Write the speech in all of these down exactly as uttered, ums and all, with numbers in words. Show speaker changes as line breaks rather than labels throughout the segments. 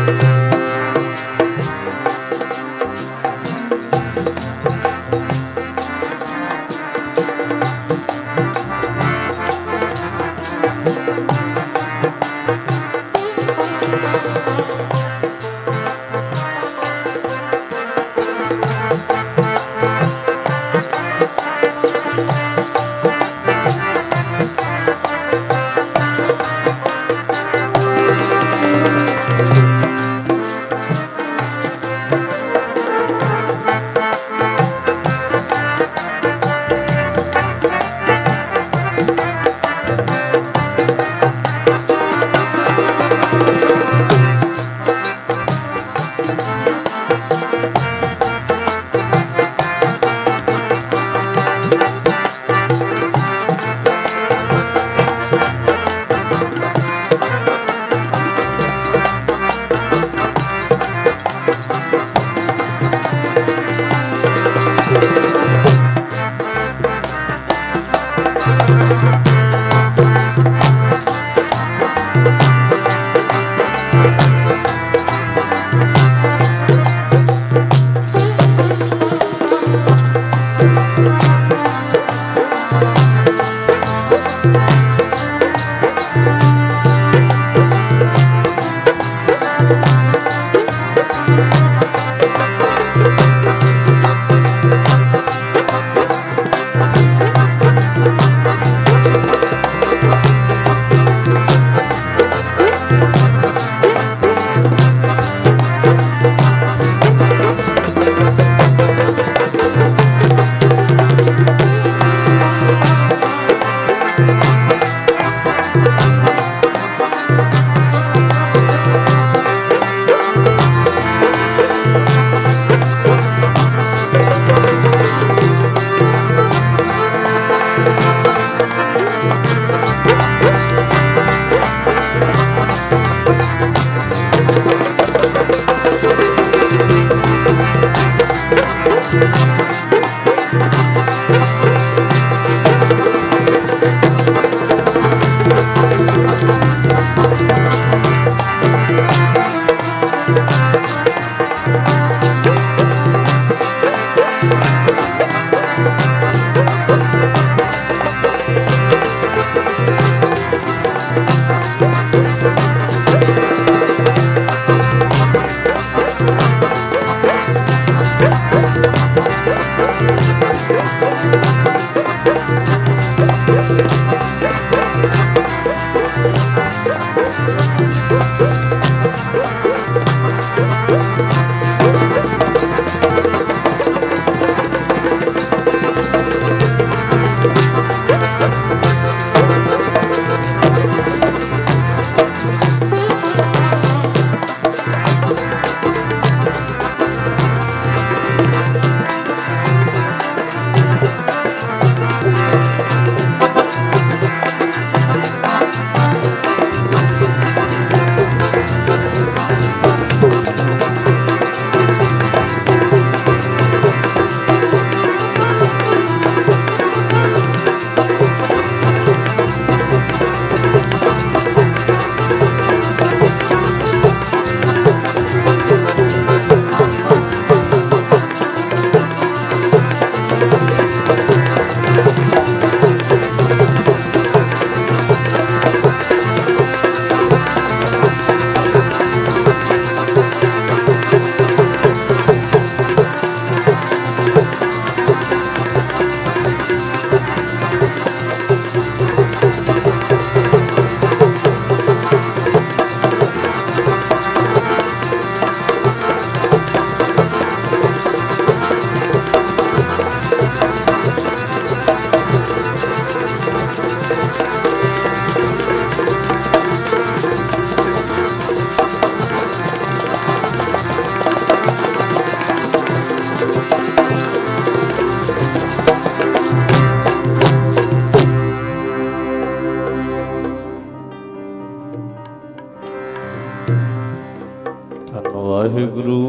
ਵਾਹਿਗੁਰੂ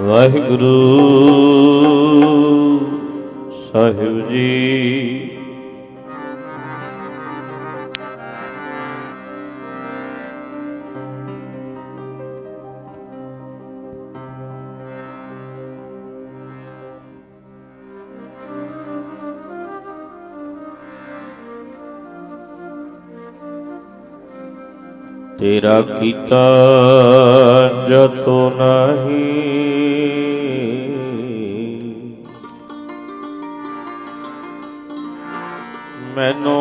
ਵਾਹਿਗੁਰੂ ਸਾਹਿਬ ਜੀ। तेरा कीता जतो नहीं, मैनो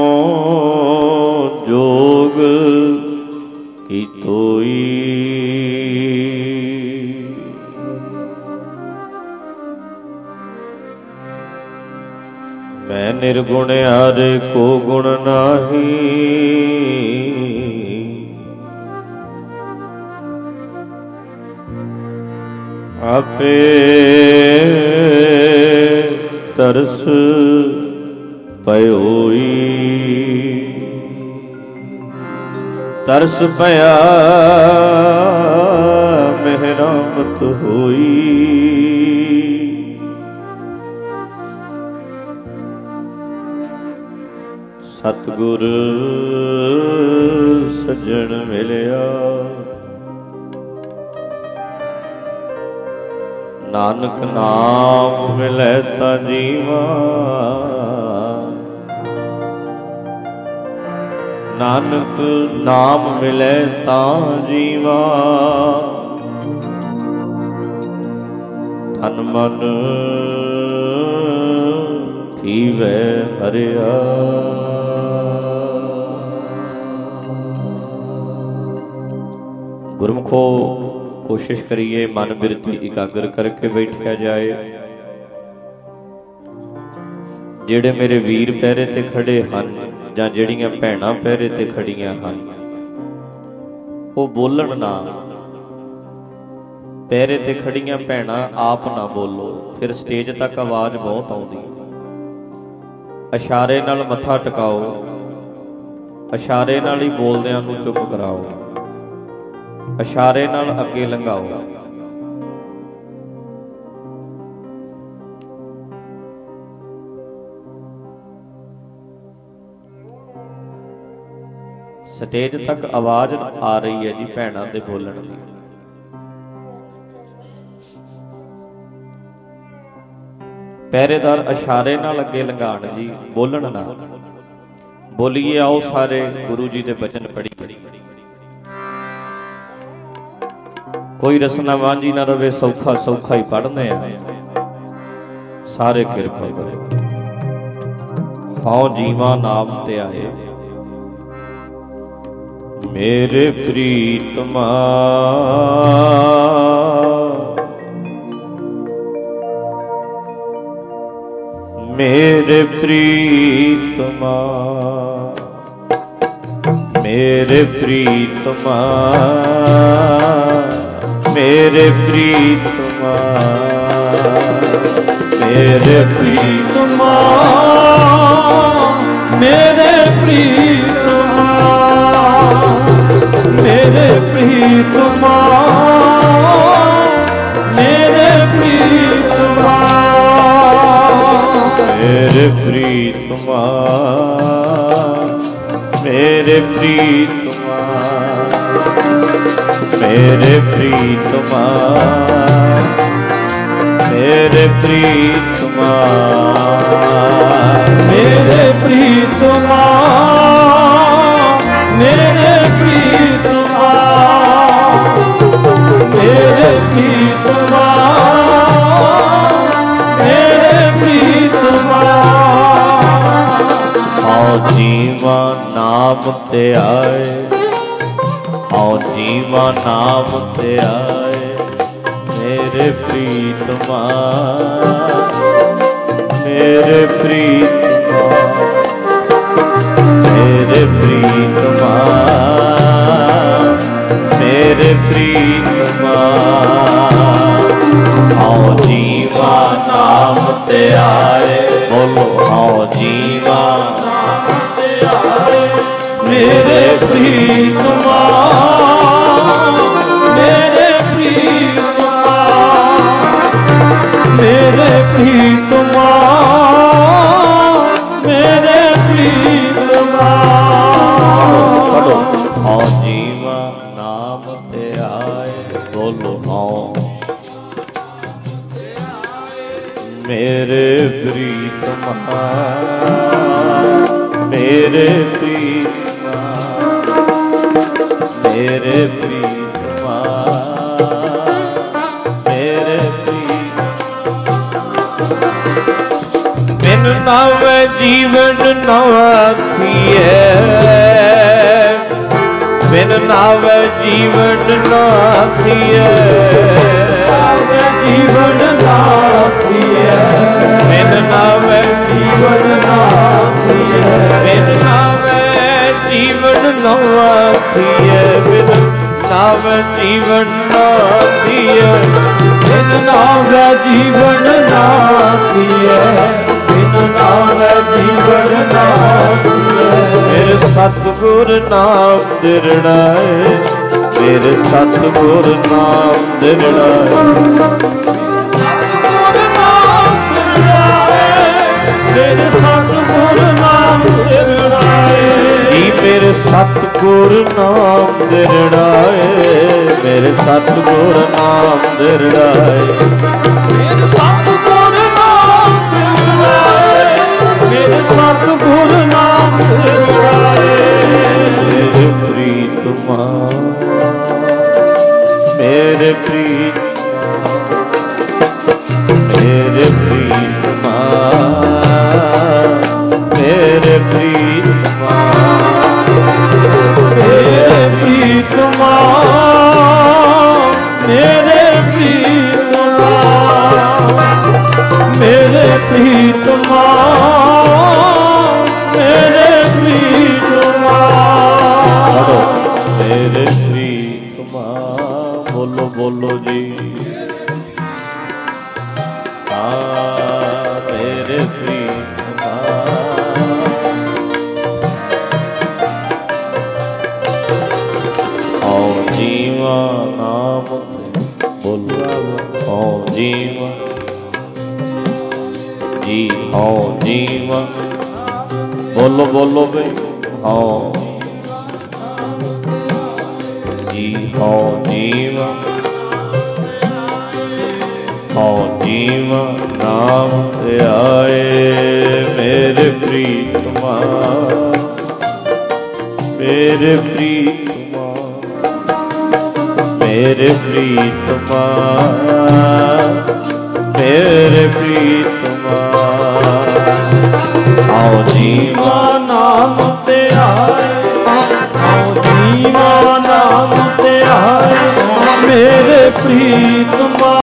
जोग की तोई। मैं निर्गुण हर को गुण नाही, आपे तरस पयोई। तरस पया मेहरामत होई। सतगुर सज्जन मिलिया, नानक नाम मिलै ता जीवा। नानक नाम मिलै ता जीवा। तन मन थीवै हरिया। गुरमुखो कोशिश करिए मन बिरती इकागर करके बैठा जाए। जेड़े मेरे वीर पैरे ते खड़े हन जां जेड़ियां भैणां पैरे ते खड़ियां हन, वो बोलन ना। पैरे ते खड़ियां भैणां आप ना बोलो, फिर स्टेज तक आवाज़ बहुत आउंदी। इशारे नाल मत्था टकाओ, इशारे नाल ही बोलदिआं नूं चुप कराओ, इशारे नाल अगे लंघाओ। स्टेज तक आवाज आ रही है जी भैणां दे बोलण दी। पहरेदार इशारे नाल अगे लंघाण जी, बोलण ना। बोलीए आओ सारे गुरु जी दे बचन पढ़ी। कोई रसना वांझी ना रवे, सौखा सौखा ही पढ़ने सारे किरपा करे। हाँ जीवा नाम ते आए मेरे प्रीतमा। मेरे प्रीतमा, मेरे प्रीतमा, मेरे प्रीतमा, मेरे प्रीतमा, मेरे प्रीतमा, मेरे प्रीतमा, मेरे प्रीतमा, मेरे प्रीतमा, मेरे प्रीतमा, मेरे प्रीतमा, मेरे प्रीतमा, मेरे प्रीतमा, मेरे प्रीतमा, मेरे प्रीतमा, मेरे प्रीतमा। आओ जीवा नाम ते आए, आओ जीवा नाम ते आए मेरे प्रीतमा, मेरे प्रीतमा, मेरे प्रीतमा, मेरे प्रीतमा। आओ जीवा नाम ते आए, बोलो आओ जीवा नाम ते आए मेरे प्रीतमा, मेरे प्रीतमा, मेरे प्रीतमा, मेरे प्रीतमा। आओ जीवा नाम ते आए, बोलो आओ मेरे प्रीतमा, मेरे प्रीतमा, ਮੇਰੇ ਪ੍ਰੀਤਮਾ ਮੇਰੇ ਪ੍ਰੀਤ ਬਿਨ ਨਾਵੇ ਜੀਵਨ ਨਾਥੀਏ ਬਿਨ ਨਾਵੇ ਜੀਵਨ ਨਾਥੀਏ ਜੀਵਨ ਨਾਥੀਏ ਬਿਨ ਨਾਵੇ ਜੀਵਨ ਨਾਥੀਏ ਬਿਨ ਨਾਵੇ ਜੀਵਨ ਨਾਥੀਏ ਬਿਨ ਨਾਵੇ ਜੀਵਨ ਨਾਥੀਏ ਬਿਨ ਨਾਵੇ ਜੀਵਨ ਨਾਥੀਏ ਬਿਨ ਨਾਵੇ ਜੀਵਨ ਨਾਥੀਏ ਮੇਰੇ ਸਤਿਗੁਰ ਨਾਮ ਦਿਰੜਾਏ ਮੇਰੇ ਸਤਿਗੁਰ ਨਾਮ ਦਿਰੜਾਏ ਮੇਰੇ ਸਤਿਗੁਰ ਨਾਮ ਦਿਰੜਾਏ ਜੀ ਮੇਰੇ ਸਤਿਗੁਰ ਨਾਮ ਦਿਰੜਾਏ ਮੇਰੇ ਸਤਿਗੁਰ ਨਾਮ ਦਿਰੜਾਏ ਮੇਰੇ ਸਤਿਗੁਰ ਨਾਮ ਦਿਰੜਾਏ ਮੇਰੇ ਸਤਿਗੁਰ ਨਾਮ ਦਿਰੜਾਏ ਮੇਰੇ ਪ੍ਰੀਤਮਾ ਮੇਰੇ ਪ੍ਰੀਤ ਮੇਰੇ ਪ੍ਰੀਤਮਾ ਮੇਰੇ ਪ੍ਰੀਤਮਾ ਮੇਰੇ ਪ੍ਰੀਤਮਾ ਮੇਰੇ ਪ੍ਰੀਤਮਾ ਮੇਰੇ ਪ੍ਰੀਤਮਾ ਮੇਰੇ ਪ੍ਰੀਤਮਾ ਮੇਰੇ ਪ੍ਰੀਤਮਾ ਬੋਲੋ ਬੋਲੋ ਜੀ ਮੇਰੇ ਪ੍ਰੀਤਮਾ ਆਓ ਜੀਵਾ ਨਾਮ ਬੋਲੋ ਆਓ ਜੀਵਾ ਜੀ ਆਓ ਜੀਵਾ ਬੋਲੋ ਬੋਲੋ ਬਈ ਆਓ ਜੀ ਆਓ ਜੀਵਾ ਆਓ ਜੀਵਾ ਨਾਮ ਤੇ ਆਏ ਮੇਰੇ ਪ੍ਰੀਤਮਾ ਮੇਰੇ ਪ੍ਰੀਤਮਾ ਮੇਰੇ ਪ੍ਰੀਤਮਾ ਮੇਰੇ ਪ੍ਰੀਤਮਾ ਆਓ ਜੀਵਾ ਨਾਮ ਤੇ ਆਏ ਆਓ ਜੀਵਾ ਨਾਮ ਤੇ ਆਏ ਮੇਰੇ ਪ੍ਰੀਤਮਾ